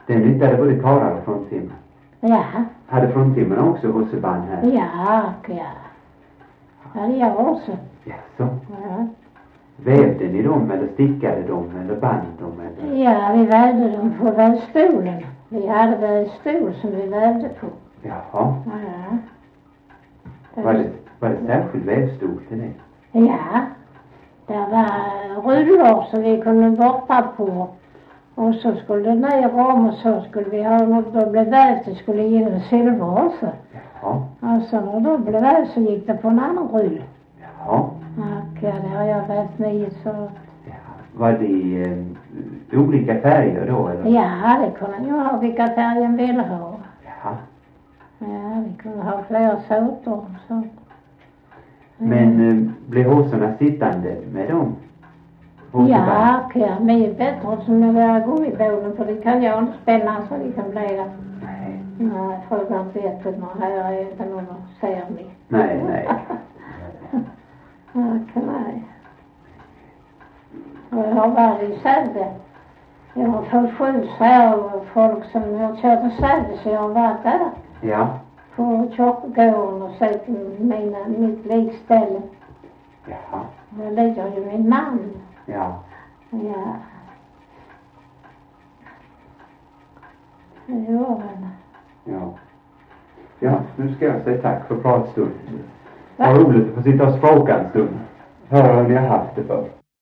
Den nyttade både karlar och fruntimmer. Ja. Hade fruntimmerna också husseband här? Ja. Ja, det gör också. Jaså? Ja. Vävde ni dem eller stickade dem eller band dem eller? Ja, vi vävde dem på vävstolen. Vi hade vävstol som vi vävde på. Jaha. Ja. Var det särskild vävstol till det? Ja. Det var rullor så vi kunde borta på. Och så skulle det ner om och så skulle vi ha något. Då blev vävt, det skulle ge en silver också. Jaha. Och så när då blev vävt så gick det på en annan rull. Jaha. Och ja, det har jag vävt med så. Ja. Var det olika färger då eller? Ja, det kunde ju ha vilka färger en ville ha. Jaha. Ja, vi kunde ha flera sorter och så. Men blev hossorna sittande med dem? Ja, men bättre som det var gummibålen för det kan jag inte spänna så det kan bli det. Nej. Nej, frågan vet du när här är inte någon ser mig. Nej. Nej. Och jag har varit i Säde. Jag har fått skjuts här och folk som jag körde Säde så jag har varit där. Ja. På Tjockgården och sett mitt likställe. Jaha. Där ligger ju min man. Ja. Ja. Det gör han. Ja. Ja, nu ska jag säga tack för pratstund. Vad roligt att få sitta och språka en stund. Höra hur ni har haft det för.